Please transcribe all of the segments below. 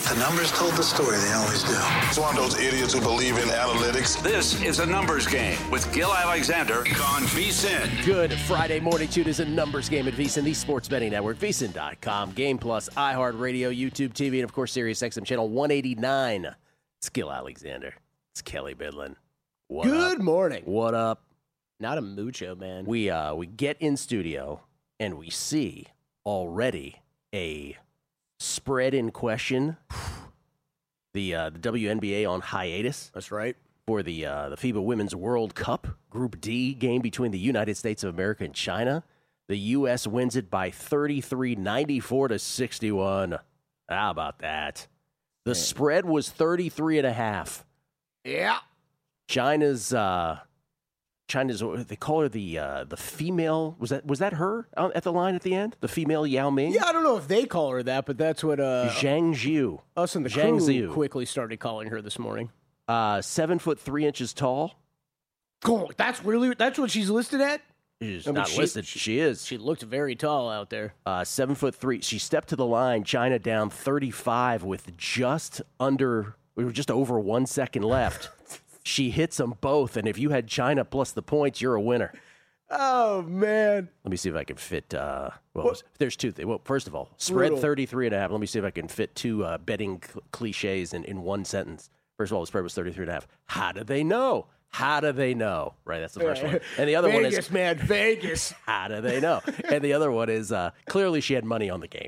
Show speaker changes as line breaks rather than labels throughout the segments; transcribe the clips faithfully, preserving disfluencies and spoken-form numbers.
The numbers told the story. They always do.
It's one of those idiots who believe in analytics.
This is a numbers game with Gil Alexander on VSiN.
Good Friday morning, too. It is a numbers game at VSiN, the sports betting network, V S I N dot com, Game Plus, iHeartRadio, YouTube T V, and, of course, Sirius X M channel one eighty-nine. It's Gil Alexander. It's Kelly Bidlin. What
Good
up?
morning.
What up?
Not a mucho, man.
We uh we get in studio, and we see already a spread in question. The uh, the W N B A on hiatus.
That's right.
For the uh, the FIBA Women's World Cup Group D game between the United States of America and China. The U S wins it by thirty-three ninety-four to sixty-one. How about that? The Man. spread was thirty-three and a half.
Yeah.
China's uh, China's they call her the uh, the female was that was that her at the line at the end? The female Yao Ming?
Yeah, I don't know if they call her that, but that's what uh,
Zhang Zhu.
Us and the
Zhang
crew
Zhu.
quickly started calling her this morning.
Uh, seven foot three inches tall.
Oh, that's really that's what she's listed at?
She's
I mean,
not
she,
listed.
She,
she is.
She looked very tall out there.
Uh, seven foot three. She stepped to the line. China down thirty-five with just under, we were just over one second left. She hits them both, and if you had China plus the points, you're a winner.
Oh, man.
Let me see if I can fit, uh, well, what? there's two things. Well, first of all, spread
Brutal.
thirty-three and a half. Let me see if I can fit two uh, betting cl- cliches in, in one sentence. First of all, the spread was thirty-three and a half. How do they know? How do they know? Right, that's the first one. And the other
Vegas,
one is...
Vegas, man, Vegas.
How do they know? And the other one is, uh, clearly she had money on the game.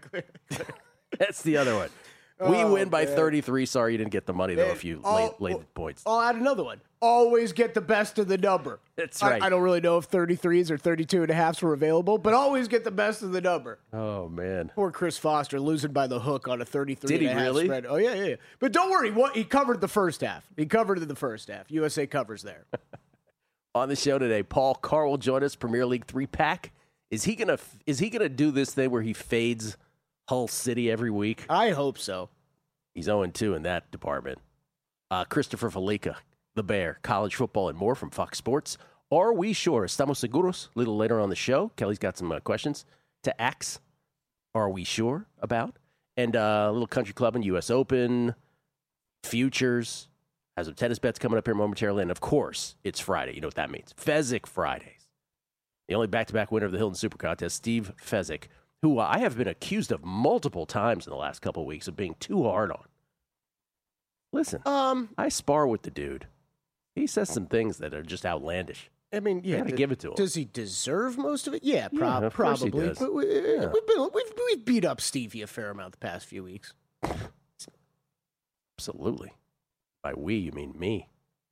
That's the other one. We
Oh,
win by
man.
thirty-three. Sorry you didn't get the money, though, if you
All-
laid, laid the points.
I'll add another one. Always get the best of the number.
That's
I-
right.
I, don't really know if thirty-threes or thirty-two and a halves were available, but always get the best of the number.
Oh, man.
Poor Chris Foster losing by the hook on a thirty-three
Did he
and a half
really?
spread. Oh, yeah, yeah, yeah. But don't worry. What, he covered the first half. He covered in the first half. U S A covers there.
On the show today, Paul Carr will join us, Premier League three-pack. Is he gonna Is he gonna do this thing where he fades Hull City every week?
I hope so.
He's oh and two in that department. Uh, Christopher Felica, the Bear, college football and more from Fox Sports. Are we sure? Estamos seguros? A little later on the show. Kelly's got some uh, questions to ask. Are we sure about? And uh, a little country club and U S Open, futures, has some tennis bets coming up here momentarily. And, of course, it's Friday. You know what that means. Fezzik Fridays. The only back-to-back winner of the Hilton Super Contest, Steve Fezzik, who I have been accused of multiple times in the last couple of weeks of being too hard on. Listen,
Um,
I spar with the dude. He says some things that are just outlandish.
I mean, yeah.
Gotta
th-
give it to him.
Does he deserve most of it? Yeah,
Yeah,
prob-
of course he
probably.
does.
But we,
Yeah.
we've, been, we've, we've beat up Stevie a fair amount the past few weeks.
Absolutely. By we, you mean me.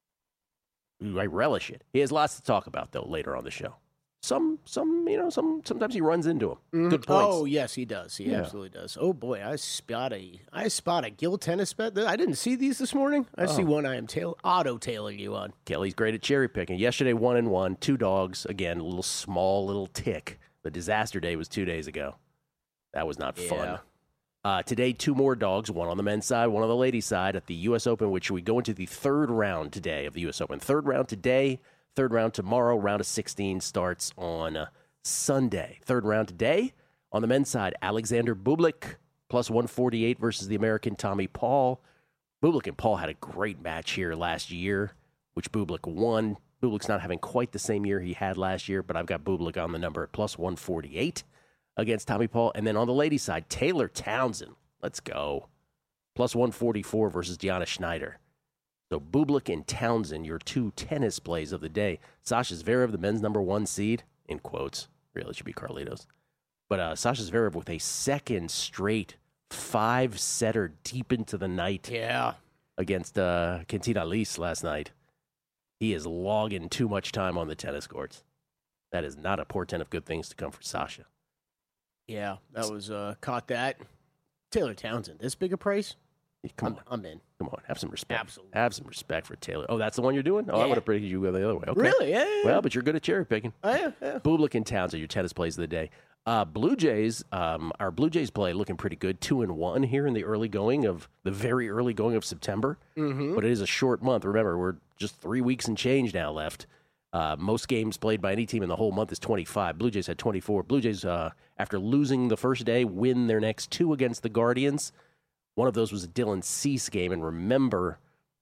Ooh, I relish it. He has lots to talk about, though, later on the show. Some, some, you know, some. Sometimes he runs into him. Good points.
Oh, yes, he does. He
Yeah.
absolutely does. Oh, boy, I spot a, I spot a Gil tennis bet. I didn't see these this morning. I see one I am tail, auto-tailing you on.
Kelly's great at cherry picking. Yesterday, one and one, two dogs. Again, a little small, little tick. The disaster day was two days ago. That was not fun.
Yeah.
Uh, today, two more dogs, one on the men's side, one on the ladies' side at the U S Open, which we go into the third round today of the U S Open. Third round today, third round tomorrow. Round of sixteen starts on uh, Sunday. Third round today. On the men's side, Alexander Bublik, plus one forty-eight versus the American Tommy Paul. Bublik and Paul had a great match here last year, which Bublik won. Bublik's not having quite the same year he had last year, but I've got Bublik on the number at plus one forty-eight against Tommy Paul. And then on the ladies' side, Taylor Townsend. Let's go. Plus one forty-four versus Deanna Schneider. So Bublik and Townsend, your two tennis plays of the day. Sasha Zverev, the men's number one seed, in quotes. Really, it should be Carlitos. But uh, Sasha Zverev with a second straight five-setter deep into the night
Yeah.
against uh, Quintina Lis last night. He is logging too much time on the tennis courts. That is not a portent of good things to come for Sasha.
Yeah, that was, uh, caught that. Taylor Townsend, this big a price?
Come
I'm,
on.
I'm in.
Come on. Have some respect.
Absolutely.
Have some respect for Taylor. Oh, that's the one you're doing? Oh, I
Yeah.
would have predicted you go the other way. Okay.
Really? Yeah, yeah, yeah.
Well, but you're good at cherry picking.
Oh, yeah, yeah.
Bublik and Townsend, your tennis plays of the day. Uh, Blue Jays, um, our Blue Jays play looking pretty good. Two and one here in the early going of the very early going of September. Mm-hmm. But it is a short month. Remember, we're just three weeks and change now left. Uh, most games played by any team in the whole month is twenty-five. Blue Jays had twenty-four. Blue Jays, uh, after losing the first day, win their next two against the Guardians. One of those was a Dylan Cease game, and remember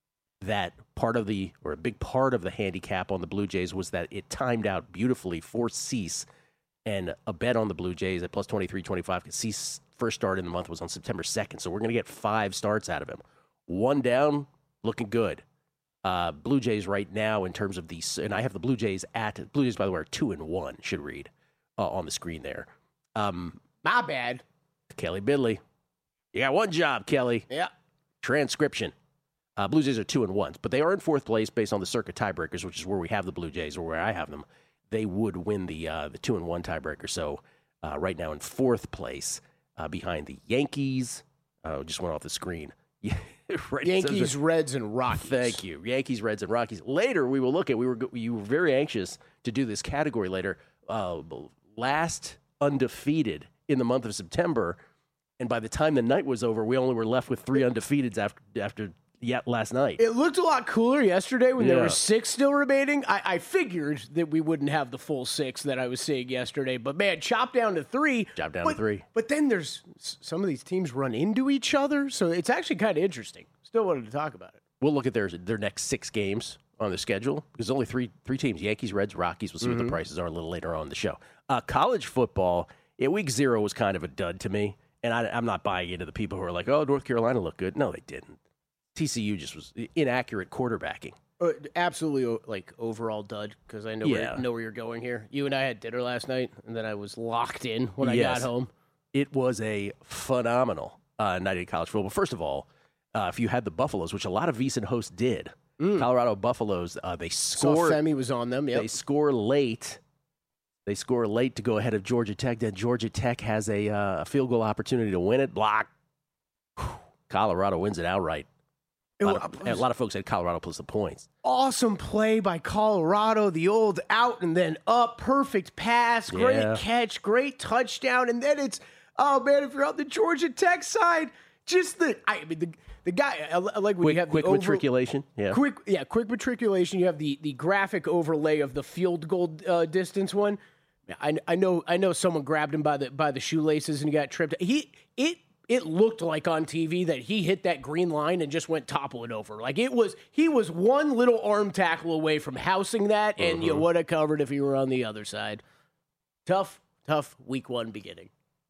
that part of the, or a big part of the handicap on the Blue Jays was that it timed out beautifully for Cease, and a bet on the Blue Jays at plus twenty-three twenty-five, because Cease first start in the month was on September second, so we're going to get five starts out of him. One down, looking good. Uh, Blue Jays right now in terms of these, and I have the Blue Jays at, Blue Jays, by the way, are two and one, should read uh, on the screen there. Um,
My bad.
Kelly Bidley. You got one job, Kelly.
Yeah.
Transcription. Uh, Blue Jays are two and one, but they are in fourth place based on the circuit tiebreakers, which is where we have the Blue Jays, or where I have them. They would win the uh, the two and one tiebreaker. So uh, right now in fourth place, uh, behind the Yankees. Oh, just went off the screen. right,
Yankees,
so
Reds, and Rockies.
Thank you. Yankees, Reds, and Rockies. Later, we will look at, we were you were very anxious to do this category later. Uh, last undefeated in the month of September, and by the time the night was over, we only were left with three undefeateds after after yet last night.
It looked a lot cooler yesterday when
Yeah.
there were six still remaining. I, I figured that we wouldn't have the full six that I was seeing yesterday, but man, chop down to three.
Chop down
but,
to three.
But then there's some of these teams run into each other, so it's actually kind of interesting. Still wanted to talk about it.
We'll look at their their next six games on the schedule, because there's only three three teams: Yankees, Reds, Rockies. We'll see
Mm-hmm.
what the prices are a little later on in the show. Uh, college football, yeah, week zero was kind of a dud to me, and I, I'm not buying into the people who are like, "Oh, North Carolina looked good." No, they didn't. T C U just was inaccurate quarterbacking.
Uh, absolutely, o- like overall dud, because I know
Yeah.
where, know where you're going here. You and I had dinner last night, and then I was locked in when I
Yes.
got home.
It was a phenomenal uh, night in college football. First of all, uh, if you had the Buffaloes, which a lot of VEASAN hosts did, Colorado Buffaloes, uh, they
Saw
scored.
Femi was on them. Yep.
They score late. They score late to go ahead of Georgia Tech. Then Georgia Tech has a, uh, a field goal opportunity to win it. Block. Whew. Colorado wins it outright. A lot, of, a lot of folks had Colorado plus the points.
Awesome play by Colorado. The old out and then up. Perfect pass. Great
Yeah.
catch. Great touchdown. And then it's, oh, man, if you're on the Georgia Tech side, just the, I mean, the, the guy, I, I like when
Quick,
you have
quick
the over,
matriculation. Yeah.
Quick, yeah, quick matriculation. You have the, the graphic overlay of the field goal uh, distance one. I, I know I know someone grabbed him by the by the shoelaces and he got tripped. He it it looked like on T V that he hit that green line and just went toppling over. Like it was he was one little arm tackle away from housing that, and
Mm-hmm.
you would have covered if he were on the other side. Tough, tough week one beginning.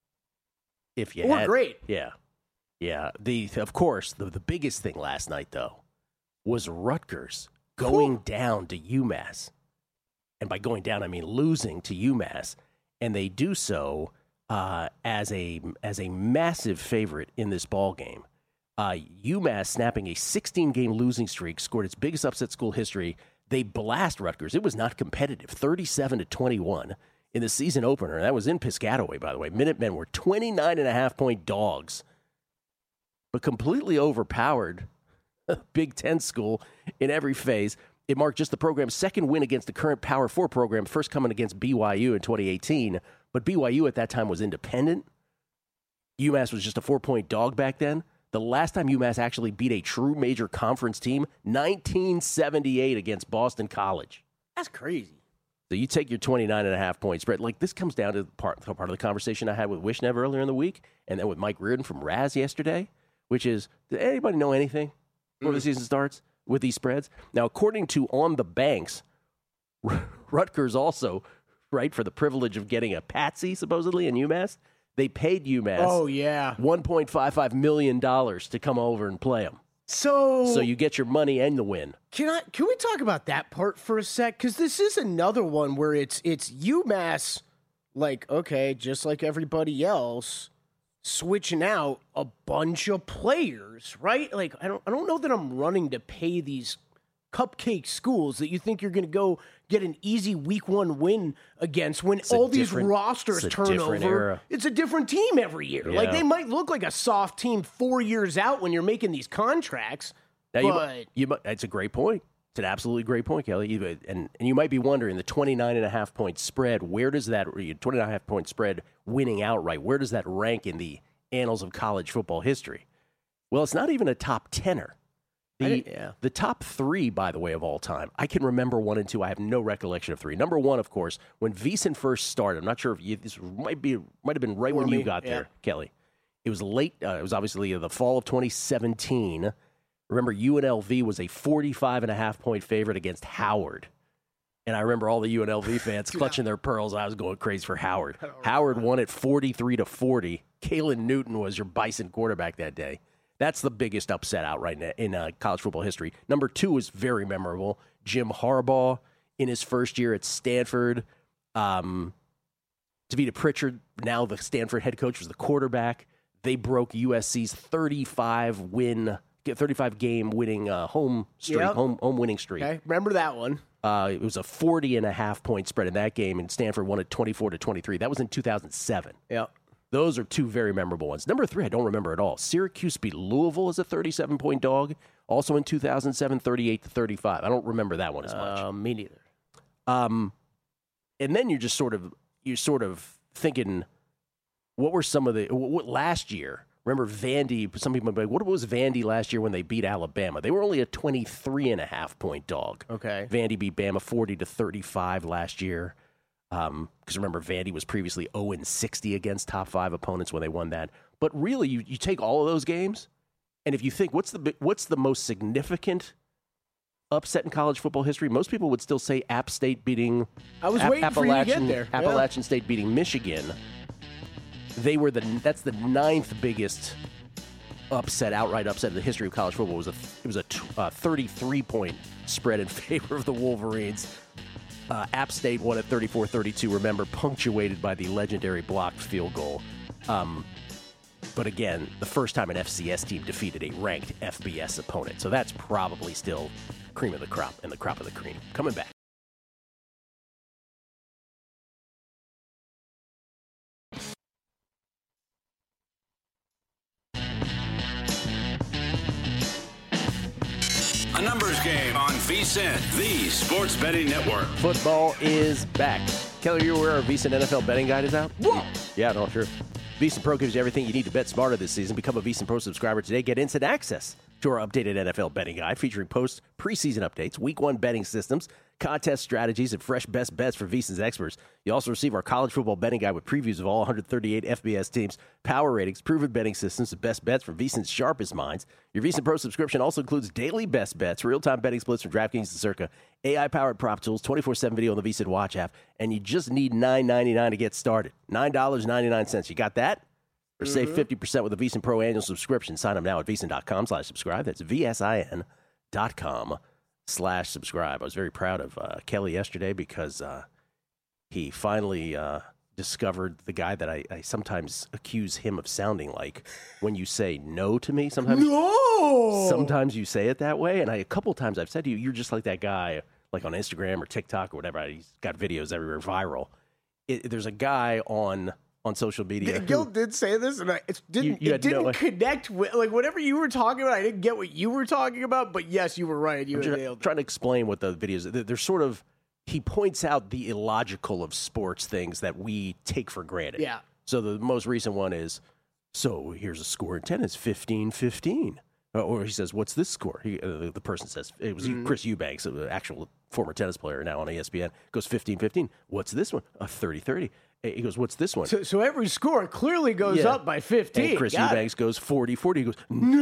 If you
Or
had,
great.
Yeah. Yeah. The of course the, the biggest thing last night though was Rutgers going
Whew.
down to UMass. And by going down I mean losing to UMass, and they do so uh, as a as a massive favorite in this ball game. Uh, UMass snapping a sixteen-game losing streak, scored its biggest upset school history. They blast Rutgers. It was not competitive, thirty-seven to twenty-one in the season opener. That was in Piscataway, by the way. Minutemen were twenty-nine and a half point dogs, but completely overpowered a Big Ten school in every phase. It marked just the program's second win against the current Power Four program, first coming against B Y U in twenty eighteen. But B Y U at that time was independent. UMass was just a four-point dog back then. The last time UMass actually beat a true major conference team, nineteen seventy-eight against Boston College.
That's crazy.
So you take your twenty-nine and a half point spread. Like, this comes down to part, part of the conversation I had with Wishnev earlier in the week, and then with Mike Reardon from Raz yesterday, which is, did anybody know anything before the season starts with these spreads? Now, according to On the Banks, Rutgers also, right, for the privilege of getting a patsy, supposedly, in UMass, they paid UMass
Oh yeah.
one point five five million dollars to come over and play them.
So
So you get your money and the win.
Can I? Can we talk about that part for a sec? Because this is another one where it's it's UMass, like okay, just like everybody else, switching out a bunch of players, right? Like I don't I don't know that I'm running to pay these cupcake schools that you think you're going to go get an easy week one win against when
a
all these
different-
rosters
it's a
turn
different
over.
era.
It's a different team every year. Like
Yeah.
they might look like a soft team four years out when you're making these contracts.
Now, you,
But-
mi- you, mi- it's a great point. It's an absolutely great point, Kelly. You- And, and you might be wondering, the twenty-nine and a half point spread, where does that, twenty-nine and a half point spread winning outright, where does that rank in the annals of college football history? Well, it's not even a top tenner. The,
yeah.
the top three, by the way, of all time, I can remember one and two. I have no recollection of three. Number one, of course, when VEASAN first started, I'm not sure if you, this might be might have been right when
Or
you
me,
got
yeah.
there, Kelly. It was late. Uh, it was obviously the fall of twenty seventeen. Remember, U N L V was a forty-five and a half point favorite against Howard. And I remember all the U N L V fans clutching their pearls. I was going crazy for Howard. Howard won it forty-three to forty. Kalen Newton was your Bison quarterback that day. That's the biggest upset out right now in uh, college football history. Number two is very memorable. Jim Harbaugh in his first year at Stanford. Um, Tavita Pritchard, now the Stanford head coach, was the quarterback. They broke U S C's thirty-five win, thirty-five game winning uh, home streak,
Yep.
home home winning streak.
Okay, remember that one.
Uh, it was a forty and a half point spread in that game, and Stanford won it twenty-four to twenty-three. That was in two thousand seven.
Yeah.
Those are two very memorable ones. Number three, I don't remember at all. Syracuse beat Louisville as a thirty-seven point dog, also in two thousand seven, thirty-eight to thirty-five. I don't remember that one as much.
Uh, me neither.
Um, and then you're just sort of you're sort of thinking, what were some of the what last year? Remember Vandy? Some people might be like, what was Vandy last year when they beat Alabama? They were only a twenty-three and a half point dog.
Okay.
Vandy beat Bama forty to thirty-five last year. Um, because remember, Vandy was previously oh and sixty against top five opponents when they won that. But really, you, you take all of those games, and if you think what's the what's the most significant upset in college football history, most people would still say App State beating.
I was
App-
waiting for you to get
Appalachian-
there. Yeah.
Appalachian State beating Michigan. They were the that's the ninth biggest upset, outright upset in the history of college football. It was a it was a t- uh, thirty-three point spread in favor of the Wolverines. Uh, App State won at thirty-four thirty-two, remember, punctuated by the legendary blocked field goal. Um, but again, the first time an F C S team defeated a ranked F B S opponent. So that's probably still cream of the crop and the crop of the cream. Coming back.
A numbers game on VSiN, the sports betting network.
Football is back. Kelly, you're aware our VSiN N F L betting guide is out?
Whoa!
Yeah, no, sure. VSiN Pro gives you everything you need to bet smarter this season. Become a VSiN Pro subscriber today. Get instant access to our updated N F L betting guide featuring post preseason updates, week one betting systems, contest strategies, and fresh best bets for VSiN's experts. You also receive our college football betting guide with previews of all one hundred thirty-eight F B S teams, power ratings, proven betting systems, and best bets from VSiN's sharpest minds. Your VSiN Pro subscription also includes daily best bets, real-time betting splits from DraftKings and Circa, A I-powered prop tools, twenty-four seven video on the VSiN Watch app, and you just need nine ninety-nine to get started. nine ninety-nine. You got that? Or save fifty percent with a VSiN Pro annual subscription. Sign up now at VSiN.com slash subscribe. That's V-S-I-N dot com slash subscribe. I was very proud of uh, Kelly yesterday because uh, he finally uh, discovered the guy that I, I sometimes accuse him of sounding like when you say no to me. Sometimes,
No!
sometimes you say it that way. And I, a couple times I've said to you, you're just like that guy, like on Instagram or TikTok or whatever. He's got videos everywhere viral. It, there's a guy on... on social media.
Gil
who,
did say this, and I, it didn't,
You- you
it
had
didn't
no-
connect with, like, whatever you were talking about, I didn't get what you were talking about, but yes, you were right. You
I'm
had
just
nailed it.
trying to explain what the videos. They're, they're sort of. He points out the illogical of sports things that we take for granted.
Yeah.
So the most recent one is, so here's a score in tennis, fifteen fifteen. Uh, Or he says, what's this score? He, uh, the person says, it was Chris Eubanks, an actual former tennis player now on E S P N, goes fifteen fifteen. What's this one? A thirty thirty. He goes, what's this one?
So, so every score clearly goes
Yeah.
up by fifteen.
And Chris
Got it.
Eubanks goes forty forty. He goes,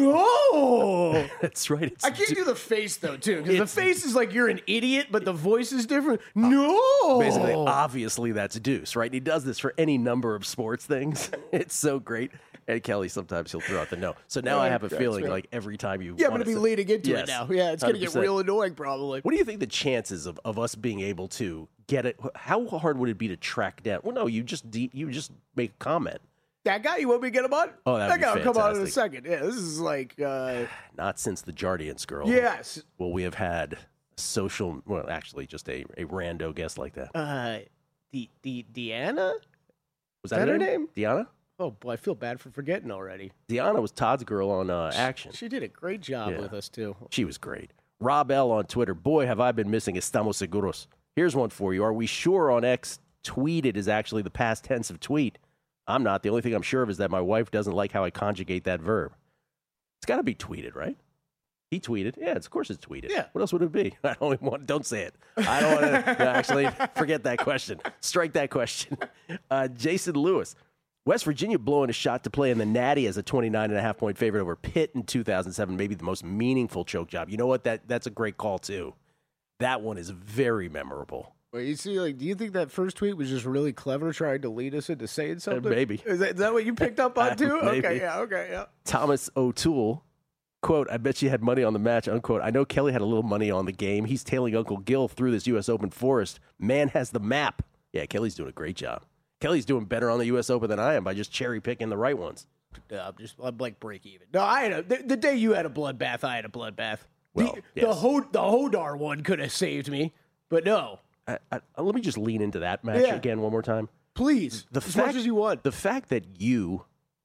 No!
that's right. It's
I can't
du-
do the face, though, too, because the
It's-
face is like you're an idiot, but the voice is different. No!
Basically, obviously, that's Deuce, right? And he does this for any number of sports things. It's so great. And Kelly, sometimes he'll throw out the no. So now I have a
That's
feeling
right.
like every time you
Yeah, I'm
want
going to be
say-
leading into
Yes,
it now. Yeah, it's going to get
one hundred percent.
real annoying, probably.
What do you think the chances of, of us being able to get it? How hard would it be to track down? Well, no, you just de- you just make a comment.
That guy, you want me to get him on?
Oh, that'd
that
be
guy will come on in a
fantastic.
second. Yeah, this is like, uh,
Not since the Jardiance girl.
yes.
Will we have had social? Well, actually, just a, a rando guest like that.
Uh, the, the, Deanna?
Was that,
that her
her
name?
Deanna.
Oh, boy, I feel bad for forgetting already.
Deanna was Todd's girl on uh, Action.
She did a great job
Yeah.
with us, too.
She was great. Rob L on Twitter. Boy, have I been missing Estamos Seguros. Here's one for you. Are we sure on X tweeted is actually the past tense of tweet? I'm not. The only thing I'm sure of is that my wife doesn't like how I conjugate that verb. It's got to be tweeted, right? He tweeted. Yeah, it's, of course it's tweeted.
Yeah.
What else would it be? I don't even want. Don't say it. I don't want to. Actually, forget that question. Strike that question. Uh, Jason Lewis. West Virginia blowing a shot to play in the Natty as a twenty-nine and a half point favorite over Pitt in two thousand seven, maybe the most meaningful choke job. You know what? That That's a great call, too. That one is very memorable.
Well, you see, like, do you think that first tweet was just really clever, trying to lead us into saying something?
Uh, maybe.
Is that, is that what you picked up on, too?
Maybe.
Okay, yeah, okay, yeah.
Thomas O'Toole, quote, I bet you had money on the match, unquote. I know Kelly had a little money on the game. He's tailing Uncle Gil through this U S Open forest. Man has the map. Yeah, Kelly's doing a great job. Kelly's doing better on the U S Open than I am by just cherry picking the right ones.
Yeah, I'm just, I'm like break even. No, I had a, the, the day you had a bloodbath, I had a bloodbath.
Well,
the,
yes.
the, Ho, the Hodar one could have saved me, but no.
I, I, let me just lean into that match
Yeah.
again one more time.
Please,
The
as
fact,
much as you want.
The fact that you,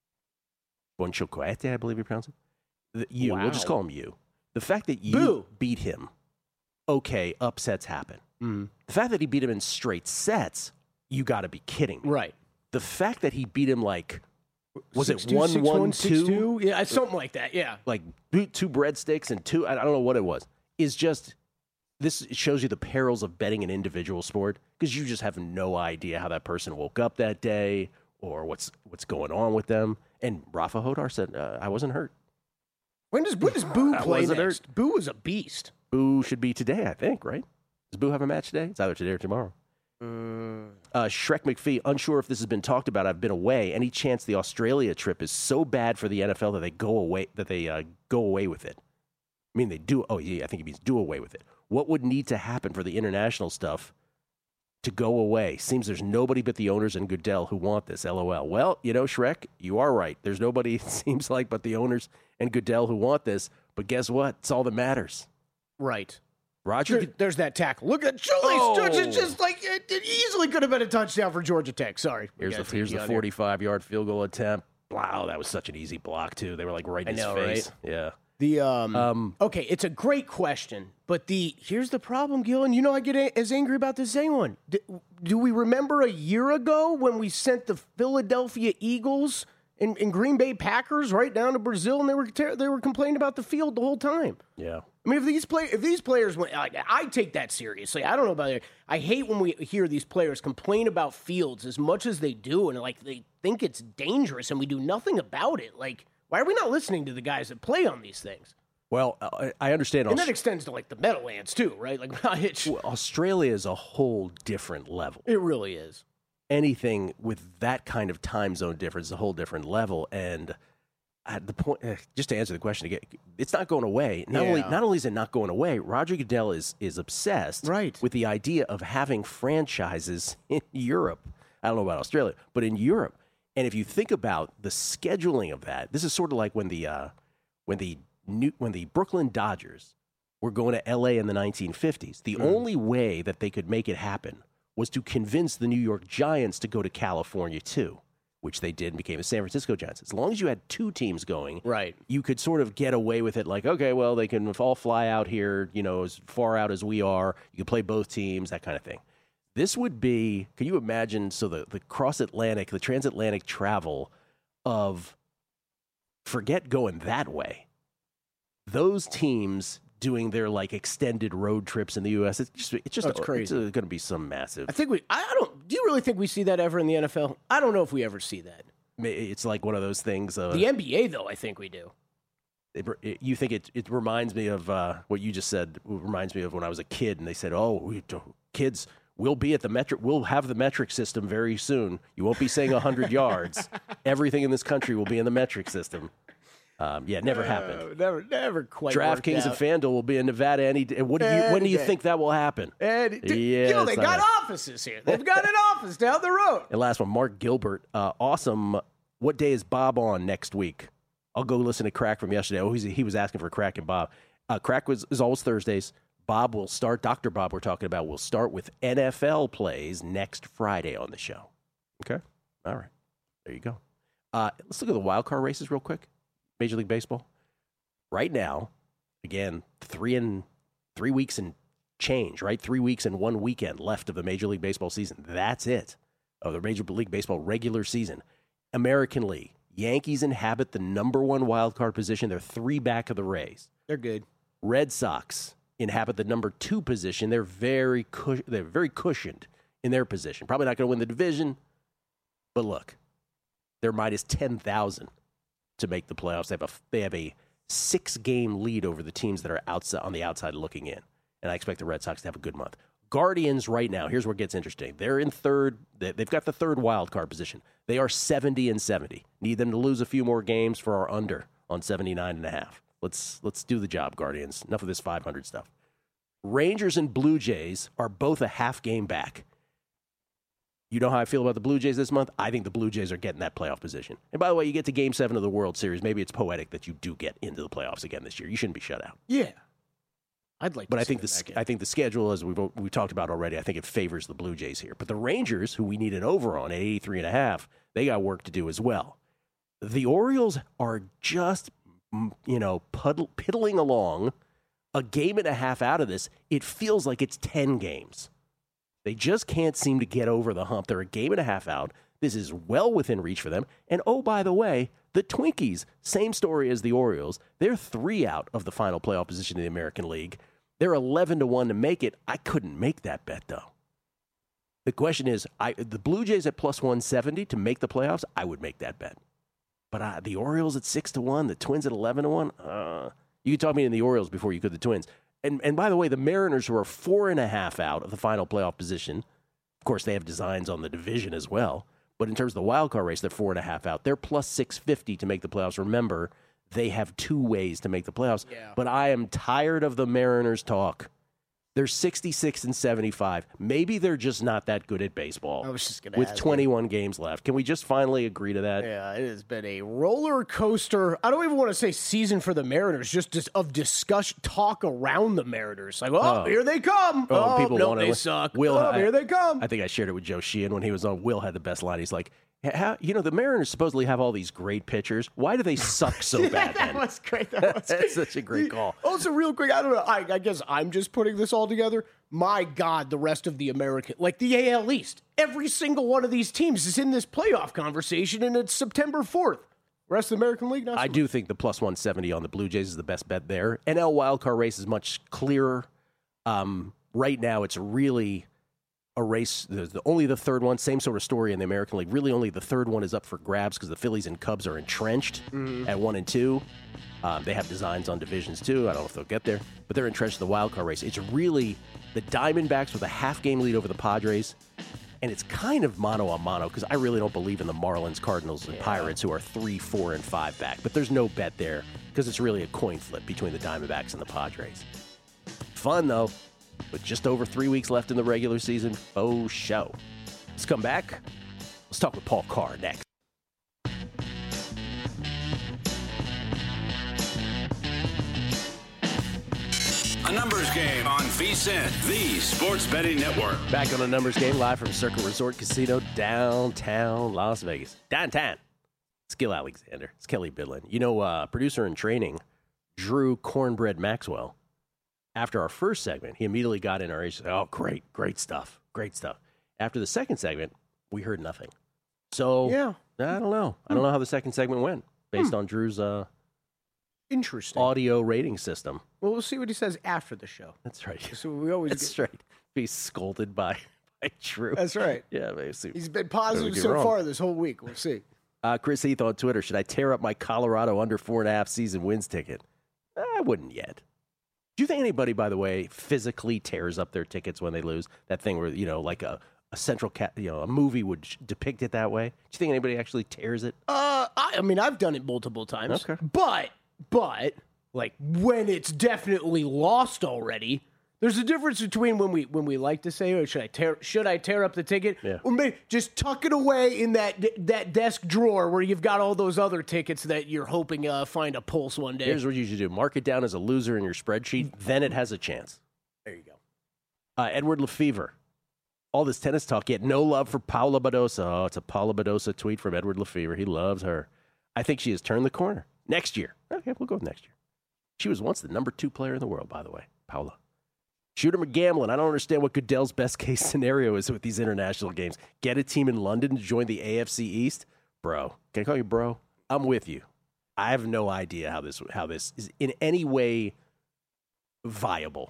Bonchocoete, I believe you pronounce it, the, you,
Wow.
we'll just call him you. The fact that you
Boo.
beat him, okay, upsets happen.
Mm.
The fact that he beat him in straight sets, you got to be kidding me.
Right.
The fact that he beat him like, was
Six,
it
two,
one,
six,
one,
one, six,
two?
two? Yeah, something like that, yeah.
Like two, two breadsticks and two, I don't know what it was, is just, this shows you the perils of betting an individual sport because you just have no idea how that person woke up that day or what's what's going on with them. And Rafa Hodar said, uh, I wasn't hurt.
When does, when does Boo
I
play
wasn't
next? Boo is a beast.
Boo should be today, I think, right? Does Boo have a match today? It's either today or tomorrow.
Mm.
Uh, Shrek McPhee, unsure if this has been talked about. I've been away. Any chance the Australia trip is so bad for the N F L that they go away that they uh, go away with it? I mean, they do. Oh, yeah, I think he means do away with it. What would need to happen for the international stuff to go away? Seems there's nobody but the owners and Goodell who want this. L O L. Well, you know, Shrek, you are right. There's nobody, it seems like, but the owners and Goodell who want this. But guess what? It's all that matters.
Right.
Roger.
There, there's that tackle. Look at Julie
Oh.
Sturgeon, just like it, it easily could have been a touchdown for Georgia Tech. Sorry. We
Here's
gotta
the
take
here's
you
the
on here.
forty-five yard field goal attempt. Wow, that was such an easy block too. They were like right in
I know,
his face.
right?
Yeah.
The um,
Um,
okay, it's a great question, but the here's the problem, Gil, and you know I get a, as angry about this as anyone. Do, do we remember a year ago when we sent the Philadelphia Eagles and, and Green Bay Packers right down to Brazil, and they were ter- they were complaining about the field the whole time?
Yeah.
I mean, if these play, if these players went, like, I take that seriously. I don't know about it. I hate when we hear these players complain about fields as much as they do, and like they think it's dangerous, and we do nothing about it. Like, why are we not listening to the guys that play on these things?
Well, I, I understand.
And
Aus-
that extends to like the Meadowlands too, right? Like, it's,
well, Australia is a whole different level.
it really is.
Anything with that kind of time zone difference is a whole different level. And at the point, eh, just to answer the question again, it's not going away. Not only
Yeah.
not only is it not going away, Roger Goodell is is obsessed
Right.
with the idea of having franchises in Europe. I don't know about Australia, but in Europe. And if you think about the scheduling of that, this is sort of like when the uh, when the new, when the Brooklyn Dodgers were going to L A in the nineteen fifties. The only way that they could make it happen was to convince the New York Giants to go to California too, which they did and became the San Francisco Giants. As long as you had two teams going,
Right.
you could sort of get away with it. Like, okay, well, they can all fly out here, you know, as far out as we are. You can play both teams, that kind of thing. This would be, can you imagine, so the, the cross-Atlantic, the transatlantic travel of, forget going that way. Those teams doing their, like, extended road trips in the U S, it's just, it's just
That's crazy.
It's going to be some massive.
I think we. I, I don't. Do you really think we see that ever in the N F L? I don't know if we ever see that.
It's like one of those things. Uh,
The N B A, though, I think we do.
It, it, you think it? It reminds me of uh, what you just said. It reminds me of when I was a kid, and they said, "Oh, we, kids, we'll be at the metric. We'll have the metric system very soon. You won't be saying a hundred yards. Everything in this country will be in the metric system." Um, yeah, never happened.
Uh, never, never quite.
DraftKings and
out.
FanDuel will be in Nevada any day. What do you? When do you
Any day.
think that will happen?
And
Yeah,
you know, they
it's
got
not-
offices here. They've got an office down the road.
And last one, Mark Gilbert. Uh, awesome. What day is Bob on next week? I'll go listen to Crack from yesterday. Oh, he's, he was asking for Crack and Bob. Uh, Crack was is always Thursdays. Bob will start, Doctor Bob we're talking about, will start with N F L plays next Friday on the show. Okay? All right. There you go. Uh, let's look at the wild card races real quick. Major League Baseball. Right now, again, three and three weeks and change, right? Three weeks and one weekend left of the Major League Baseball season. That's it. Of the Major League Baseball regular season. American League. Yankees inhabit the number one wild card position. They're three back of the Rays.
They're good.
Red Sox inhabit the number two position. They're very cush- they're very cushioned in their position. Probably not going to win the division, but look, They're minus ten thousand to make the playoffs. They have a they have a six game lead over the teams that are outside on the outside looking in, and I expect the Red Sox to have a good month. Guardians right now, here's where it gets interesting. They're in third. They've got the third wild card position. They are seventy and seventy. Need them to lose a few more games for our under on seventy-nine and a half. Let's let's do the job, Guardians. Enough of this five hundred stuff. Rangers and Blue Jays are both a half game back. You know how I feel about the Blue Jays this month? I think the Blue Jays are getting that playoff position. And by the way, you get to game seven of the World Series. Maybe it's poetic that you do get into the playoffs again this year. You shouldn't be shut out.
Yeah. I'd like
but
to
I think
see
the
them
I think the schedule, as we've we talked about already, I think it favors the Blue Jays here. But the Rangers, who we need an over on at eighty-three and a half, they got work to do as well. The Orioles are just, you know, puddle, piddling along a game and a half out of this. It feels like it's ten games. They just can't seem to get over the hump. They're a game and a half out. This is well within reach for them. And oh, by the way, the Twinkies, same story as the Orioles. They're three out of the final playoff position in the American League. They're eleven to one to make it. I couldn't make that bet, though. The question is, I, the Blue Jays at plus one seventy to make the playoffs, I would make that bet. But uh, the Orioles at six to one, the Twins at eleven to one, uh, you could talk me in the Orioles before you could the Twins. And and by the way, the Mariners, who are four and a half out of the final playoff position, of course, they have designs on the division as well. But in terms of the wild card race, they're four and a half out. They're plus six fifty to make the playoffs. Remember, they have two ways to make the playoffs.
Yeah.
But I am tired of the Mariners talk. They're sixty-six and seventy-five. Maybe they're just not that good at baseball.
I was just gonna
with
ask
twenty-one you. games left. Can we just finally agree to that?
Yeah, it has been a roller coaster. I don't even want to say season for the Mariners, just, just of discussion, talk around the Mariners. Like, oh,
Oh.
here they come.
Oh,
Oh,
people
no,
want
they
to.
suck.
Will,
oh,
I,
here they come.
I think I shared it with Joe Sheehan when he was on. Will had the best line. He's like, How, you know, the Mariners supposedly have all these great pitchers. Why do they suck so
yeah,
bad?
that
then?
was great. That was
That's such a great call.
Also, real quick, I don't know. I, I guess I'm just putting this all together. My God, the rest of the American, like the A L East, every single one of these teams is in this playoff conversation, and it's September fourth. Rest of the American League, not so
I
much.
do think the plus one seventy on the Blue Jays is the best bet there. N L wildcard race is much clearer. Um, right now, it's really a race. There's the, only the third one, same sort of story in the American League. Really, only the third one is up for grabs because the Phillies and Cubs are entrenched mm-hmm. at one and two. Um, they have designs on divisions too. I don't know if they'll get there, but they're entrenched in the wild card race. It's really the Diamondbacks with a half game lead over the Padres, and it's kind of mano a mano because I really don't believe in the Marlins, Cardinals, and yeah. Pirates who are three, four, and five back. But there's no bet there because it's really a coin flip between the Diamondbacks and the Padres. Fun though. With just over three weeks left in the regular season, oh show. Let's come back. Let's talk with Paul Carr next.
A numbers game on V S I N, the sports betting network.
Back on a numbers game live from Circle Resort Casino, downtown Las Vegas. Downtown. It's Gil Alexander. It's Kelly Bidlin. You know, uh, producer in training, Drew Cornbread Maxwell. After our first segment, he immediately got in our ears. Oh, great, great stuff, great stuff. After the second segment, we heard nothing. So,
yeah.
I don't know. I don't know how the second segment went based hmm. on Drew's uh,
interesting
audio rating system.
Well, we'll see what he says after the show.
That's right.
So we always
That's
get...
right. Be scolded by, by Drew.
That's right.
Yeah, basically.
He's been positive so wrong. far this whole week. We'll see.
Uh, Chris Heath on Twitter. Should I tear up my Colorado under four and a half season wins ticket? I wouldn't yet. Do you think anybody, by the way, physically tears up their tickets when they lose? That thing where, you know, like a, a central cat, you know, a movie would depict it that way. Do you think anybody actually tears it?
Uh, I, I mean, I've done it multiple times.
Okay.
But, but, like, when it's definitely lost already, there's a difference between when we when we like to say, oh, should I tear should I tear up the ticket?
Yeah.
Or maybe just tuck it away in that that desk drawer where you've got all those other tickets that you're hoping uh, find a pulse one day.
Here's what you should do. Mark it down as a loser in your spreadsheet. Then it has a chance.
There you go.
Uh, Edward Lefevre. All this tennis talk, yet no love for Paula Badosa. Oh, it's a Paula Badosa tweet from Edward Lefevre. He loves her. I think she has turned the corner. Next year. Okay, we'll go with next year. She was once the number two player in the world, by the way, Paula. Shooter McGamlin, I don't understand what Goodell's best case scenario is with these international games. Get a team in London to join the A F C East? Bro, can I call you bro? I'm with you. I have no idea how this how this is in any way viable.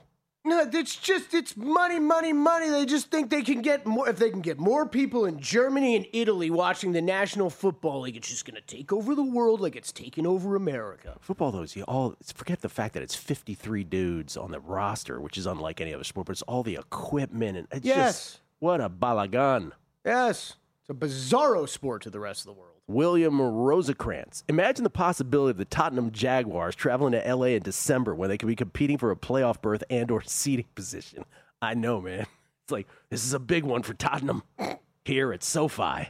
No, it's just, it's money, money, money. They just think they can get more. If they can get more people in Germany and Italy watching the National Football League, it's just going to take over the world like it's taken over America.
Football, though, is you all forget the fact that it's fifty-three dudes on the roster, which is unlike any other sport, but it's all the equipment. And it's
Yes.
just, what a balagan.
Yes. It's a bizarro sport to the rest of the world.
William Rosekrantz. Imagine the possibility of the Tottenham Jaguars traveling to L A in December when they could be competing for a playoff berth and or seating position. I know, man. It's like, this is a big one for Tottenham here at SoFi.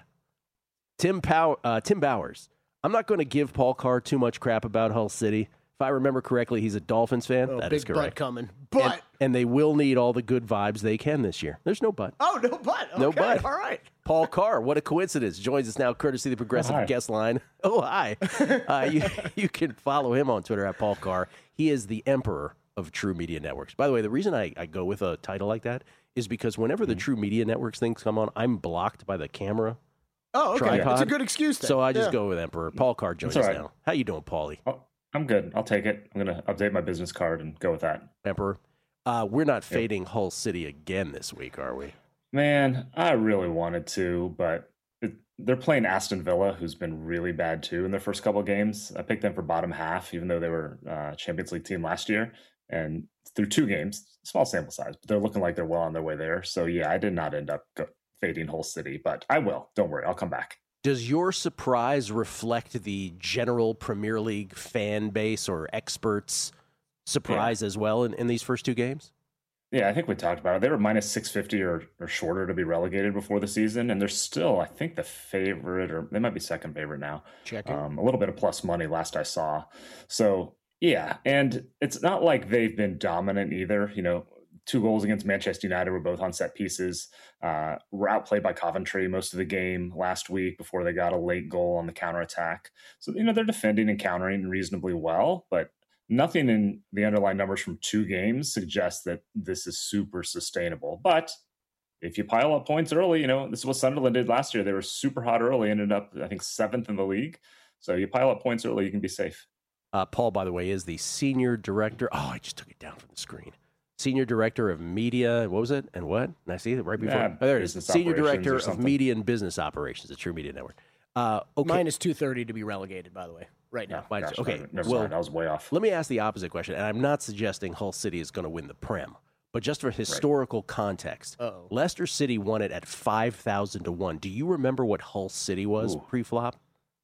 Tim, Pow- uh, Tim Bowers. I'm not going to give Paul Carr too much crap about Hull City. If I remember correctly, he's a Dolphins fan.
Oh,
that
big
is correct.
butt coming. But.
And, and they will need all the good vibes they can this year. There's no but.
Oh, no but. Okay,
No but.
All right.
Paul Carr, what a coincidence, joins us now courtesy of the Progressive
Oh,
Guest Line. Oh, hi. Uh, you, you can follow him on Twitter at Paul Carr. He is the emperor of True Media Networks. By the way, the reason I, I go with a title like that is because whenever the True Media Networks things come on, I'm blocked by the camera.
Oh, okay.
Tripod.
That's a good excuse then.
So I just
Yeah.
go with Emperor. Paul Carr joins
That's
us
all right.
now. How you doing, Paulie?
Oh, I'm good. I'll take it. I'm going to update my business card and go with that.
Emperor. Uh, we're not fading Hull City again this week, are we?
Man, I really wanted to, but it, they're playing Aston Villa, who's been really bad too in their first couple of games. I picked them for bottom half, even though they were uh, Champions League team last year. And through two games, small sample size, but they're looking like they're well on their way there. So yeah, I did not end up go- fading Hull City, but I will. Don't worry. I'll come back.
Does your surprise reflect the general Premier League fan base or experts' surprise yeah. as well in, in these first two games?
Yeah, I think we talked about it. They were minus six fifty or, or shorter to be relegated before the season, and they're still, I think, the favorite, or they might be second favorite now.
Checking.
Um, a little bit of plus money last I saw. So, yeah, and it's not like they've been dominant either. You know, two goals against Manchester United were both on set pieces. Uh, were outplayed by Coventry most of the game last week before they got a late goal on the counterattack. So, you know, they're defending and countering reasonably well, but nothing in the underlying numbers from two games suggests that this is super sustainable. But if you pile up points early, you know, this is what Sunderland did last year. They were super hot early, ended up, I think, seventh in the league. So you pile up points early, you can be safe.
Uh, Paul, by the way, is the senior director. Oh, I just took it down from the screen. Senior director of media. What was it? And what? And I see it right before.
Yeah,
oh, there it is. Senior director of
something.
media and business operations at True Media Network. Uh, okay.
Minus two thirty to be relegated, by the way, right now.
Minus-
Gosh,
okay.
Never, never
well,
mind. I was way off.
Let me ask the opposite question, and I'm not suggesting Hull City is going to win the Prem, but just for historical right. context,
Uh-oh.
Leicester City won it at five thousand to one. Do you remember what Hull City was
Ooh.
pre-flop?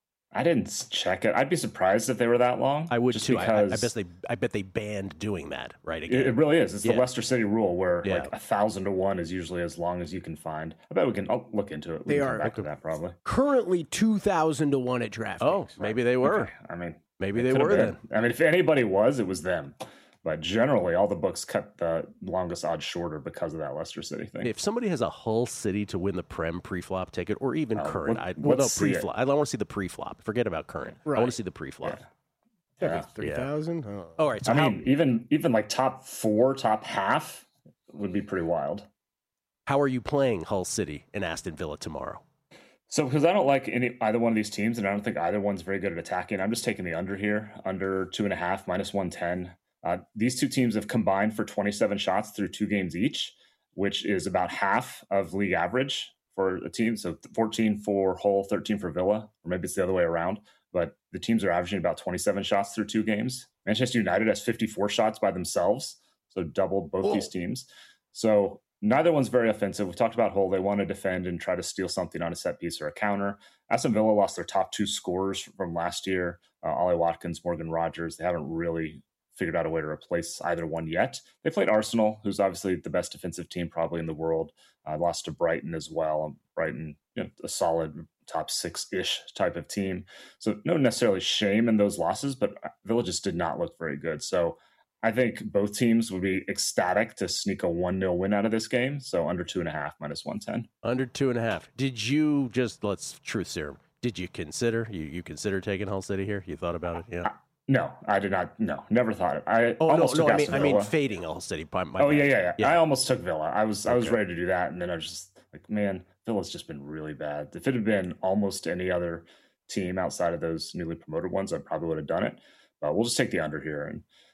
I didn't check it. I'd be surprised if they were that long.
I would
just
too.
Because
I, I, bet they, I bet they banned doing that, right? Again.
It, it really is. It's
yeah.
the Leicester City rule where
Yeah.
like a thousand to one is usually as long as you can find. I bet we can. I'll look into it. We
They
can
are.
come back to that probably.
Currently two thousand to one at DraftKings.
Oh, maybe they were.
Okay. I mean,
Maybe
it
they
could have
were
been.
then.
I mean, if anybody was, it was them. But generally, all the books cut the longest odds shorter because of that Leicester City thing.
If somebody has a Hull City to win the Prem pre-flop ticket, or even
Oh,
current,
let-
I well, no
let's see it.
pre-flop. I don't want to see the pre-flop. Forget about current. I want
Right.
to see the pre-flop.
Yeah. Yeah.
three thousand? Oh.
All right. So
I
how,
mean, even even like top four, top half would be pretty wild.
how are you playing Hull City and Aston Villa tomorrow?
So because I don't like any either one of these teams, and I don't think either one's very good at attacking, I'm just taking the under here, under two and a half, minus one ten. Uh, these two teams have combined for twenty-seven shots through two games each, which is about half of league average for a team. So fourteen for Hull, thirteen for Villa, or maybe it's the other way around. But the teams are averaging about twenty-seven shots through two games. Manchester United has fifty-four shots by themselves, so double both
Whoa.
these teams. So neither one's very offensive. We talked about Hull. They want to defend and try to steal something on a set piece or a counter. Aston Villa lost their top two scorers from last year, uh, Ollie Watkins, Morgan Rogers. They haven't really figured out a way to replace either one yet. They played Arsenal, who's obviously the best defensive team probably in the world. Uh, lost to Brighton as well. Brighton, you know, a solid top six-ish type of team. So no necessarily shame in those losses, but Villa just did not look very good. So I think both teams would be ecstatic to sneak a one nil win out of this game. So under two and a half, minus one ten.
Under two and a half. Did you just, let's truth serum, did you consider, you, you consider taking Hull City here? You thought about it? Yeah.
I, No, I did not. No, never thought it. I
Oh, no,
almost
no,
took
I mean,
Aston
I mean
Villa.
fading Hull City. My, my
Oh
bad.
yeah, yeah, yeah,
Yeah.
I almost took Villa. I was, I was
Okay.
ready to do that, and then I was just like, man, Villa's just been really bad. If it had been almost any other team outside of those newly promoted ones, I probably would have done it. But we'll just take the under here, and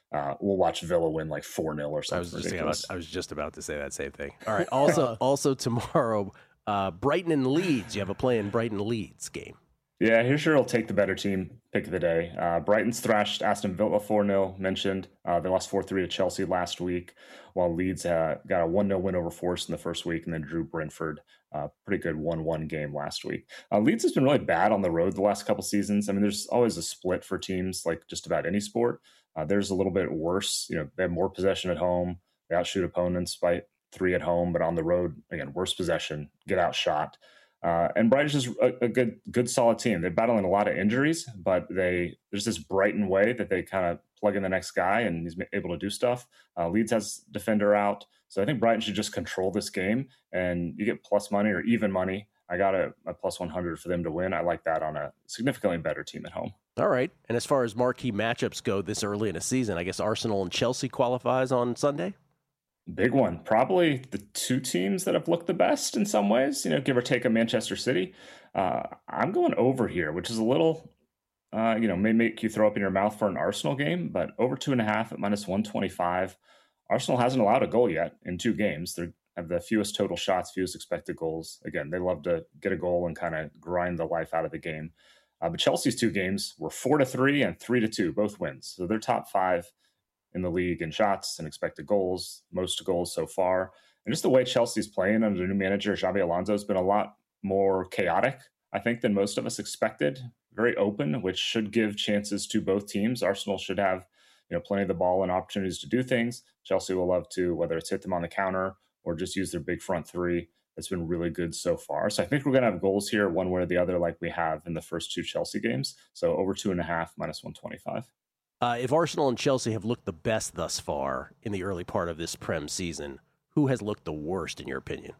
uh, we'll watch Villa win like four nil or something.
I was just
ridiculous.
about, I was just about to say that same thing. All right. Also, also tomorrow, uh, Brighton and Leeds. You have a play in Brighton Leeds game.
Yeah, here's sure will take the better team pick of the day. Uh, Brighton's thrashed Aston Villa four nil, mentioned. Uh, they lost four three to Chelsea last week, while Leeds uh, got a one nil win over Forest in the first week and then drew Brentford. Uh, pretty good one one game last week. Uh, Leeds has been really bad on the road the last couple seasons. I mean, there's always a split for teams like just about any sport. Uh, there's a little bit worse. You know, they have more possession at home. They outshoot opponents by three at home, but on the road, again, worse possession, get outshot. Uh, and Brighton's just a, a good, good, solid team. They're battling a lot of injuries, but they there's this Brighton way that they kind of plug in the next guy, and he's able to do stuff. Uh, Leeds has defender out, so I think Brighton should just control this game, and you get plus money or even money. I got a, a plus one hundred for them to win. I like that on a significantly better team at home.
All right. And as far as marquee matchups go this early in the season, I guess Arsenal and Chelsea qualifies on Sunday?
Big one. Probably the two teams that have looked the best in some ways, you know, give or take a Manchester City. Uh, I'm going over here, which is a little, uh, you know, may make you throw up in your mouth for an Arsenal game, but over two and a half at minus one twenty-five. Arsenal hasn't allowed a goal yet in two games. They have the fewest total shots, fewest expected goals. Again, they love to get a goal and kind of grind the life out of the game. Uh, but Chelsea's two games were four to three and three to two, both wins. So they're top five in the league in shots and expected goals, most goals so far. And just the way Chelsea's playing under the new manager, Xabi Alonso, has been a lot more chaotic, I think, than most of us expected. Very open, which should give chances to both teams. Arsenal should have, you know, plenty of the ball and opportunities to do things. Chelsea will love to, whether it's hit them on the counter or just use their big front three. That's been really good so far. So I think we're going to have goals here, one way or the other, like we have in the first two Chelsea games. So over two and a half, minus one twenty-five.
Uh, if Arsenal and Chelsea have looked the best thus far in the early part of this Prem season, who has looked the worst in your opinion?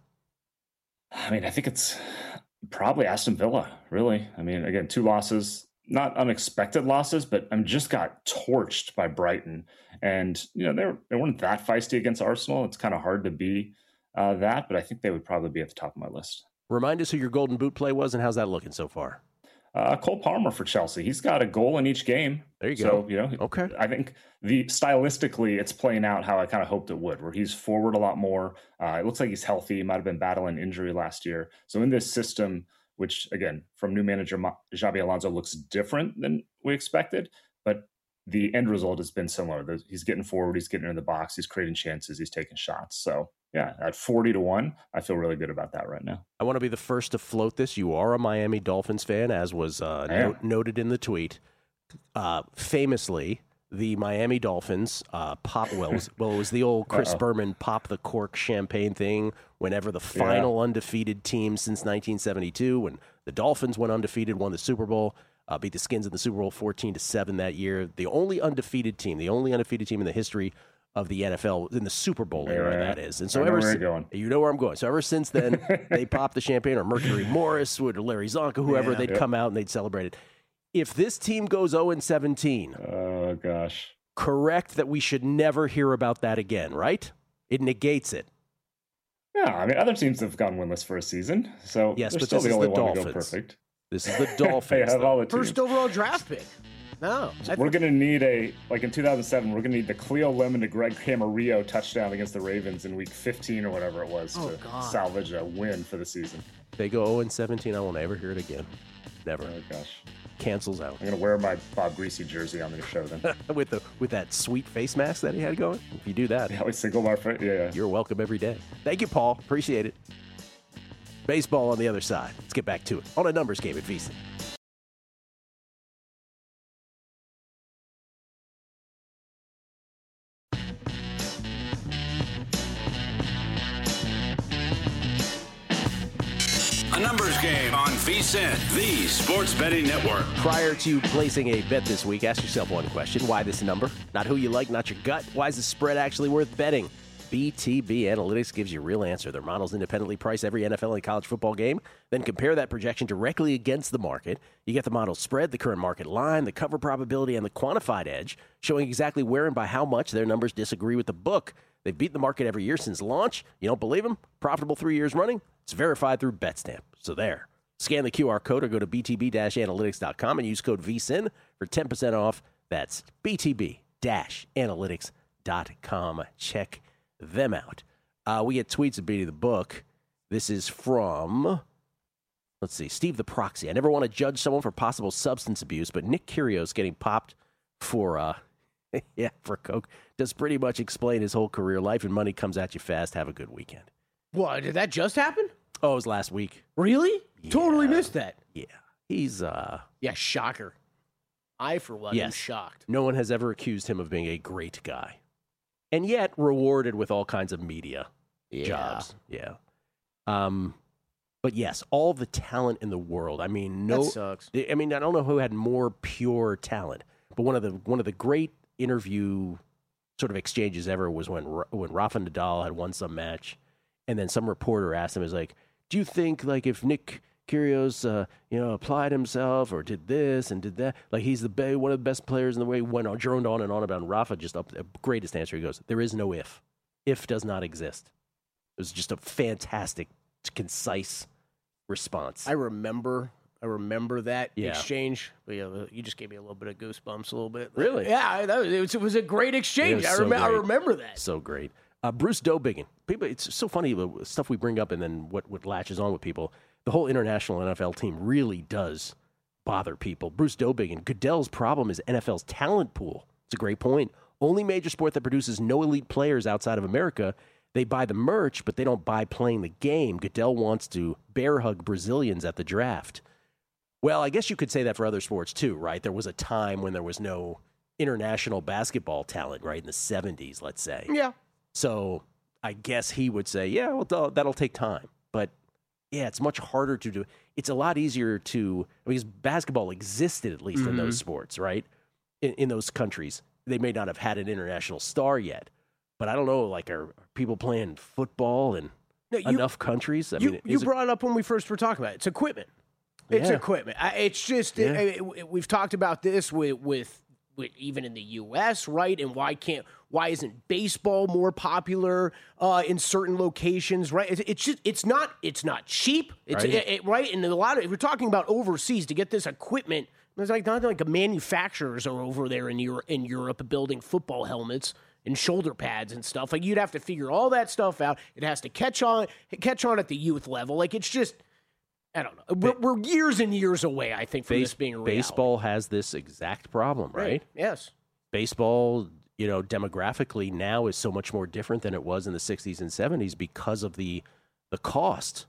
I mean, I think it's probably Aston Villa, really. I mean, again, two losses, not unexpected losses, but I'm just got torched by Brighton. And, you know, they, were, they weren't that feisty against Arsenal. It's kind of hard to be uh, that, but I think they would probably be at the top of my list.
Remind us who your golden boot play was and how's that looking so far?
Uh, Cole Palmer for Chelsea. He's got a goal in each game.
There you
so,
go.
You know,
okay.
I think the stylistically, it's playing out how I kind of hoped it would, where he's forward a lot more. Uh, it looks like he's healthy. He might have been battling injury last year. So in this system, which again, from new manager Xabi Alonso, looks different than we expected, but the end result has been similar. He's getting forward. He's getting in the box. He's creating chances. He's taking shots. So yeah, at forty to one, I feel really good about that right now.
I want to be the first to float this. You are a Miami Dolphins fan, as was uh, no- noted in the tweet. Uh, famously, the Miami Dolphins uh, pop, well, it was, well, it was the old Chris Uh-oh. Berman pop the cork champagne thing whenever the final yeah. undefeated team since nineteen seventy-two, when the Dolphins went undefeated, won the Super Bowl, uh, beat the Skins in the Super Bowl fourteen to seven that year. The only undefeated team, the only undefeated team in the history of the N F L in the Super Bowl era, yeah, that is. And so
I know
ever
where
si-
you're going.
You know where I'm going. So ever since then, they popped the champagne, or Mercury Morris would, or Larry Zonka, whoever, yeah, they'd yep. come out and they'd celebrate it. If this team goes oh and seventeen,
oh gosh,
correct that we should never hear about that again, right? It negates it.
Yeah, I mean, other teams have gone winless for a season, so
yes,
they're
but
still
this
the only
is the
one
Dolphins.
to go perfect.
This is the Dolphins.
They have all the teams.
First overall draft pick. No.
We're going to need a, like in two thousand seven, we're going to need the Cleo Lemon to Greg Camarillo touchdown against the Ravens in week fifteen or whatever it was
oh,
to
God.
salvage a win for the season.
They go oh and seventeen, I won't ever hear it again. Never.
Oh, gosh.
Cancels out.
I'm going to wear my Bob Greasy jersey on the show then.
with the with that sweet face mask that he had going? If you do that.
Yeah, always single my face. Yeah, yeah.
You're welcome every day. Thank you, Paul. Appreciate it. Baseball on the other side. Let's get back to it. On a numbers game at VSiN.
A numbers game on VSiN, the sports betting network.
Prior to placing a bet this week, ask yourself one question. Why this number? Not who you like, not your gut. Why is the spread actually worth betting? B T B Analytics gives you a real answer. Their models independently price every N F L and college football game, then compare that projection directly against the market. You get the model spread, the current market line, the cover probability, and the quantified edge, showing exactly where and by how much their numbers disagree with the book. They've beaten the market every year since launch. You don't believe them? Profitable three years running? It's verified through BetStamp. So there. Scan the Q R code or go to b t b dash analytics dot com and use code VSiN for ten percent off. That's b t b analytics dot com. Check them out. Uh, we get tweets of Beating the Book. This is from, let's see, Steve the Proxy. I never want to judge someone for possible substance abuse, but Nick Kyrgios getting popped for, uh, yeah, for coke does pretty much explain his whole career. Life and money comes at you fast. Have a good weekend.
What, did that just happen?
Oh, it was last week.
Really?
Yeah.
Totally missed that.
Yeah. He's, uh...
Yeah, shocker. I, for one,
yes.
am shocked.
No one has ever accused him of being a great guy. And yet rewarded with all kinds of media
Yeah.
jobs. Yeah. Um, but yes, all the talent in the world. I mean, no...
That sucks.
I mean, I don't know who had more pure talent, but one of the one of the great interview sort of exchanges ever was when when Rafa Nadal had won some match, and then some reporter asked him, "Is like, do you think like if Nick Kyrgios, uh, you know, applied himself or did this and did that, like he's the be- one of the best players in the way?" He went on, droned on and on about and Rafa. Just up the greatest answer. He goes, "There is no if. If does not exist." It was just a fantastic, concise response.
I remember, I remember that
Yeah.
exchange. But yeah, you just gave me a little bit of goosebumps, a little bit.
Really?
Yeah, that was, it, was, it was a great exchange.
It
I,
was so
rem- I
great.
remember that.
So great. Uh, Bruce Dobiggin. People, it's so funny the stuff we bring up and then what, what latches on with people. The whole international N F L team really does bother people. Bruce Dobiggin. Goodell's problem is N F L's talent pool. It's a great point. Only major sport that produces no elite players outside of America. They buy the merch, but they don't buy playing the game. Goodell wants to bear hug Brazilians at the draft. Well, I guess you could say that for other sports too, right? There was a time when there was no international basketball talent, right? In the seventies, let's say.
Yeah.
So I guess he would say, yeah, well, that'll take time. But yeah, it's much harder to do. It's a lot easier to, because basketball existed at least mm-hmm. in those sports, right? In, in those countries. They may not have had an international star yet. But I don't know, like, are, are people playing football in no, you, enough countries? I
you
mean,
you
it,
brought it up when we first were talking about it. It's equipment. It's
yeah.
equipment. I, it's just,
yeah.
it, it, we've talked about this with, with, with even in the U S, right? And why can't, why isn't baseball more popular uh, in certain locations, right? It, it's just, it's not, it's not cheap, it's
right.
It, it, right? And a lot of, if we're talking about overseas to get this equipment, it's like not like the manufacturers are over there in Europe, in Europe building football helmets and shoulder pads and stuff. Like you'd have to figure all that stuff out. It has to catch on, catch on at the youth level. Like it's just, I don't know. We're, we're years and years away, I think, from
Base,
this being a reality.
Baseball has this exact problem, right?
right? Yes.
Baseball, you know, demographically now is so much more different than it was in the sixties and seventies because of the the cost.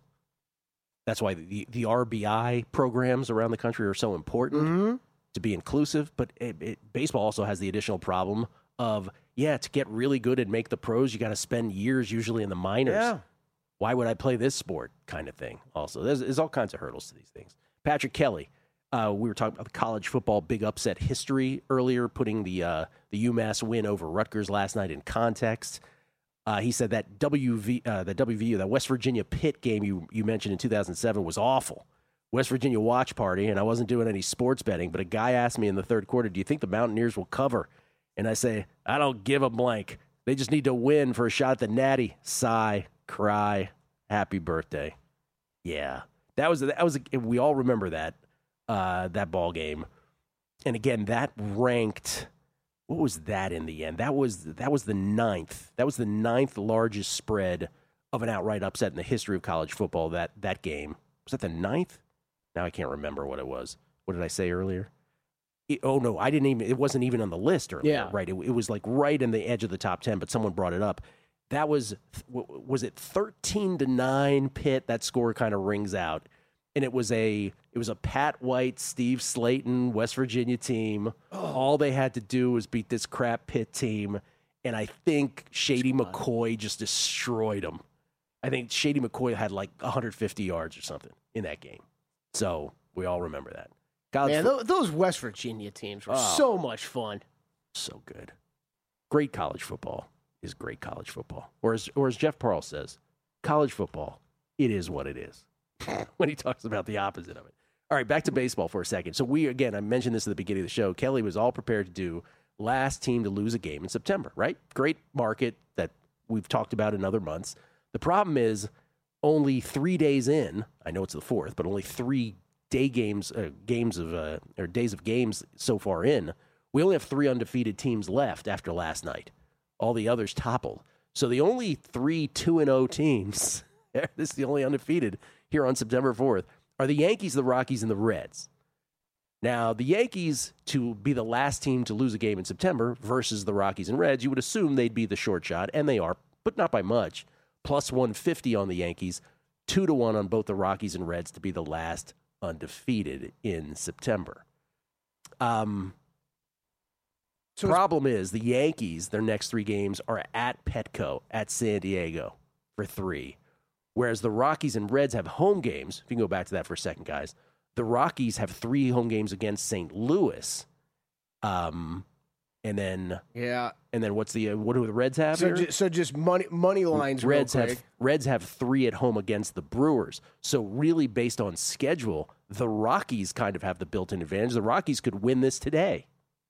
That's why the, the R B I programs around the country are so important
mm-hmm.
to be inclusive. But it, it, baseball also has the additional problem of, yeah, to get really good and make the pros, you got to spend years usually in the minors.
Yeah.
Why would I play this sport kind of thing? Also, there's, there's all kinds of hurdles to these things. Patrick Kelly, uh, we were talking about the college football big upset history earlier, putting the uh, the UMass win over Rutgers last night in context. Uh, he said that W V, uh, that W V U, that West Virginia Pitt game you, you mentioned in two thousand seven was awful. West Virginia watch party, and I wasn't doing any sports betting, but a guy asked me in the third quarter, do you think the Mountaineers will cover? And I say, I don't give a blank. They just need to win for a shot at the Natty. Sigh, cry, happy birthday. Yeah, that was that was. We all remember that uh, that ball game, and again, that ranked. What was that in the end? That was that was the ninth. That was the ninth largest spread of an outright upset in the history of college football. That that game was that the ninth? Now I can't remember what it was. What did I say earlier? It, oh no, I didn't even. It wasn't even on the list earlier.
Yeah.
Right. It, it was like right in the edge of the top ten, but someone brought it up. That was was it thirteen to nine Pitt? That score kind of rings out, and it was a it was a Pat White, Steve Slayton, West Virginia team. Oh. All they had to do was beat this crap Pitt team, and I think Shady McCoy just destroyed them. I think Shady McCoy had like one hundred fifty yards or something in that game. So we all remember that. College
Man,
fo-
those West Virginia teams were
oh.
so much fun.
So good. Great college football is great college football. Or as, or as Jeff Parle says, college football, it is what it is. When he talks about the opposite of it. All right, back to baseball for a second. So we, again, I mentioned this at the beginning of the show. Kelly was all prepared to do last team to lose a game in September, right? Great market that we've talked about in other months. The problem is only three days in, I know it's the fourth, but only three day games, uh, games of, uh, or days of games so far in, We only have three undefeated teams left after last night. All the others toppled. So the only three two and oh teams, this is the only undefeated here on September fourth, are the Yankees, the Rockies, and the Reds. Now, the Yankees, to be the last team to lose a game in September versus the Rockies and Reds, you would assume they'd be the short shot, and they are, but not by much. Plus one fifty on the Yankees, two to one on both the Rockies and Reds to be the last undefeated in September. Um, so problem is, the Yankees, their next three games are at Petco, at San Diego for three. Whereas the Rockies and Reds have home games. If you can go back to that for a second, guys. The Rockies have three home games against Saint Louis. Um, and then
yeah,
and then what's the uh, what do the Reds have
so
here?
Just, so just money money lines.
Reds
real
have
quick.
Reds have three at home against the Brewers. So really, based on schedule, the Rockies kind of have the built-in advantage. The Rockies could win this today.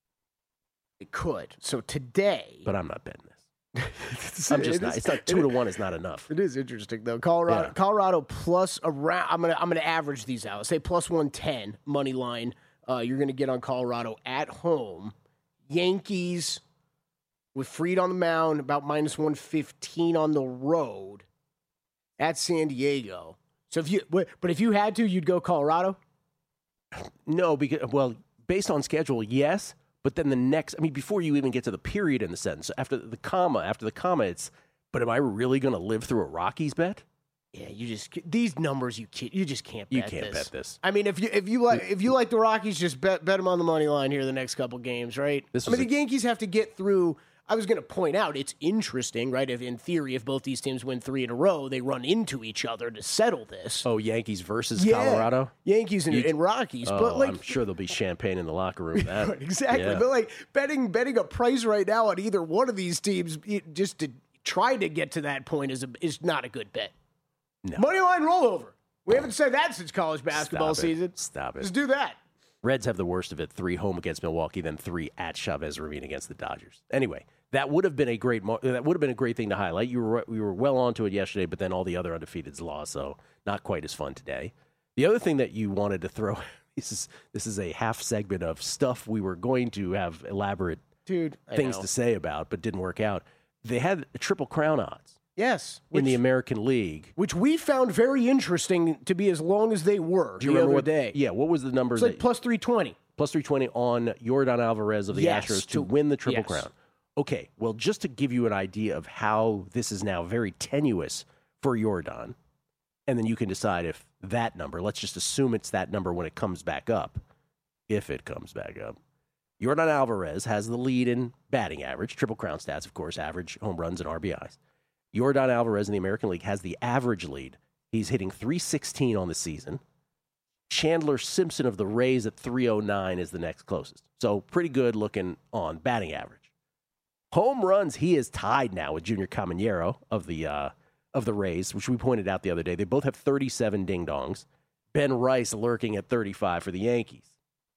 It could. So today,
but I'm not betting this. I'm just it not. Is, it's not two
it,
to one. Is not enough.
It is interesting though. Colorado, yeah. Colorado plus around. I'm gonna I'm gonna average these out. Say plus one ten money line. Uh, you're gonna get on Colorado at home. Yankees with Fried on the mound about minus one fifteen on the road at San Diego. So if you but if you had to, you'd go Colorado.
No, because well, based on schedule, yes. But then the next, I mean, before you even get to the period in the sentence, after the comma, after the comma, it's, but am I really going to live through a Rockies bet?
Yeah, you just these numbers you can't, you just can't. Bet
you can't
this.
bet this.
I mean, if you if you like if you like the Rockies, just bet bet them on the money line here the next couple games, right?
This
I mean,
a,
the Yankees have to get through. I was going to point out it's interesting, right? If in theory, if both these teams win three in a row, they run into each other to settle this.
Oh, Yankees versus
yeah.
Colorado,
Yankees and, and Rockies.
Oh,
but like,
I'm sure there'll be champagne in the locker room. That
exactly.
Yeah.
But like betting betting a price right now on either one of these teams just to try to get to that point is a, is not a good bet.
No.
Money line rollover. We haven't said that since college basketball
Stop it.
season.
Stop it.
Let's do that.
Reds have the worst of it. Three home against Milwaukee, then three at Chavez Ravine against the Dodgers. Anyway, that would have been a great mo- that would have been a great thing to highlight. You were we were well onto it yesterday, but then all the other undefeateds lost, so not quite as fun today. The other thing that you wanted to throw this is this is a half segment of stuff we were going to have elaborate
Dude,
things to say about, but didn't work out. They had Triple Crown odds.
Yes,
which, in the American League,
which we found very interesting to be as long as they were.
Do you
the
remember
other
what,
day?
Yeah, what was the number?
It's like plus three twenty.
Plus three twenty on Yordan Alvarez of the
yes,
Astros to,
to
win the Triple
yes.
Crown. Okay, well, just to give you an idea of how this is now very tenuous for Yordan, and then you can decide if that number. Let's just assume it's that number when it comes back up, if it comes back up. Yordan Alvarez has the lead in batting average, Triple Crown stats, of course, average home runs and R B Is. Yordan Alvarez in the American League has the average lead. He's hitting three sixteen on the season. Chandler Simpson of the Rays at three oh nine is the next closest. So pretty good looking on batting average. Home runs, he is tied now with Junior Caminero of the uh, of the Rays, which we pointed out the other day. They both have thirty-seven ding-dongs. Ben Rice lurking at thirty-five for the Yankees.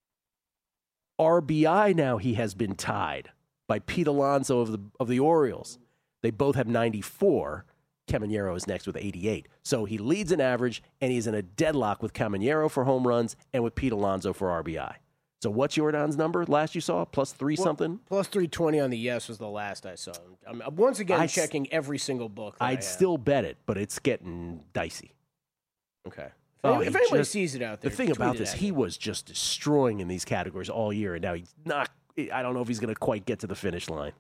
R B I now he has been tied by Pete Alonso of the of the Orioles. They both have ninety-four. Caminero is next with eighty-eight. So he leads in average, and he's in a deadlock with Caminero for home runs and with Pete Alonso for R B I. So what's Yordan's number last you saw? Plus three well, something?
Plus three twenty on the yes was the last I saw. I'm once again
I
checking s- every single book.
I'd
I
still bet it, but it's getting dicey.
Okay. If,
oh,
if anybody
just,
sees it out there,
the thing about this, he
me.
was just destroying in these categories all year, and now he's not. I don't know if he's going to quite get to the finish line.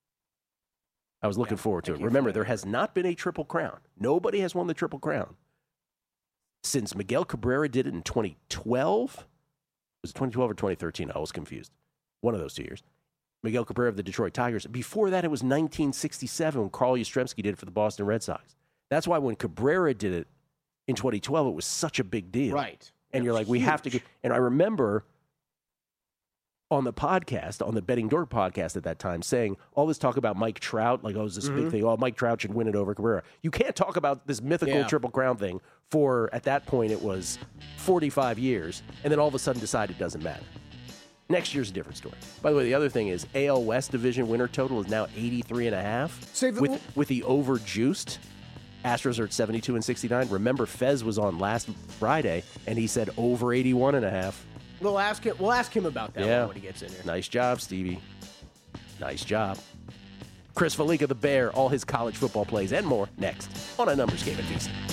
I was looking yeah, forward to it. Remember, there has not been a Triple Crown. Nobody has won the Triple Crown since Miguel Cabrera did it in twenty twelve. Was it twenty twelve or twenty thirteen? I was confused. One of those two years. Miguel Cabrera of the Detroit Tigers. Before that, it was nineteen sixty-seven when Carl Yastrzemski did it for the Boston Red Sox. That's why when Cabrera did it in twenty twelve, it was such a big deal.
Right.
And
it
you're like, we
huge.
have to get. And I remember on the podcast, on the Betting Dork podcast at that time, saying all this talk about Mike Trout, like, oh, it's this mm-hmm. big thing. Oh, Mike Trout should win it over Cabrera. You can't talk about this mythical
yeah.
Triple Crown thing for, at that point, it was forty-five years, and then all of a sudden decide it doesn't matter. Next year's a different story. By the way, the other thing is A L West division winner total is now eighty-three and a half.
Save
with,
the-
with the over-juiced, Astros are at seventy-two and sixty-nine. Remember, Fez was on last Friday, and he said over eighty-one and a half.
We'll ask him. We'll ask him about that
Yeah.
one when he gets in here.
Nice job, Stevie. Nice job. Chris Falica, the Bear, all his college football plays and more next on A Numbers Game at VSiN.